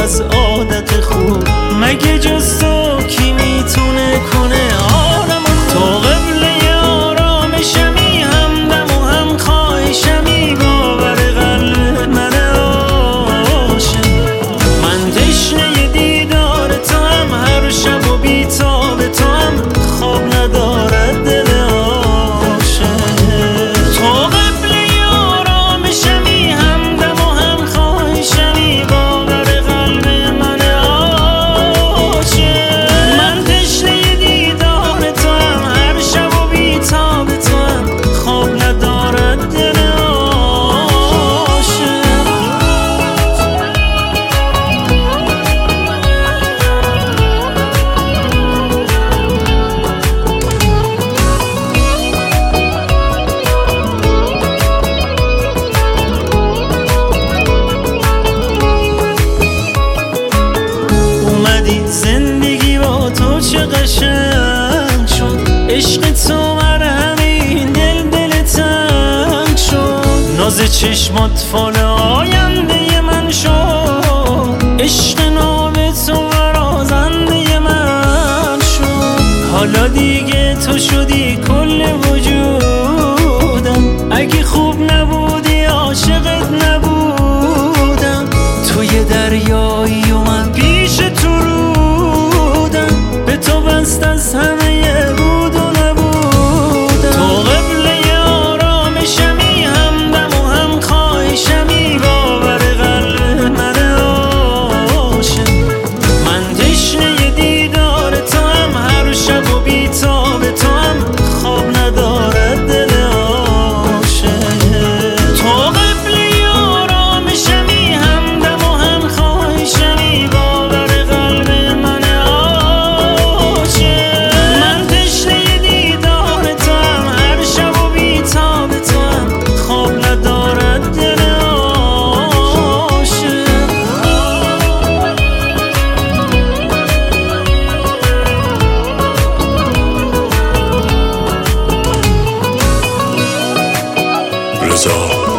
از عادت خوب. مگه جز تو کی میتونه کنه آرامو؟ تو قبله آرامشمی، همدم و هم خواهشمی، باور قلب من عاشق. من تشنه دیدار تو هم، هر شب و بیتاب تو هم، خواب ندارد دل عاشق. تو قبله آرامشمی، همدم و هم خواهشمی، باور قلب من عاشق. من تشنه دیدار تو هم، هر شب و بیتاب تو هم، خواب ندارد دل عاشق. اومدی زندگی با تو چه قشنگ شد، عشق تو مرهم این دل تنگ شد. ناز چشمات فال آینده من شد، عشق ناب تو برازنده من شد. حالا دیگه تو شدی کل وجودم، اگه خوب نبودی عاشقت نبودم. تو یه دریایی و من پیش تو رودم، به تو بست از همه بود و نبودم. تو قبله آرامشمی، همدم و هم خواهشمی، باور قلب من عاشق. من تشنه دیدار تو هم، هر شب و بیتاب تو هم، خواب ندارد دل عاشق. تو قبله آرامشمی، همدم و هم خواهشمی، باور قلب من عاشق. من تشنه دیدار تو هم، هر شب و بیتاب تو هم، خواب ندارد دل عاشق. رضا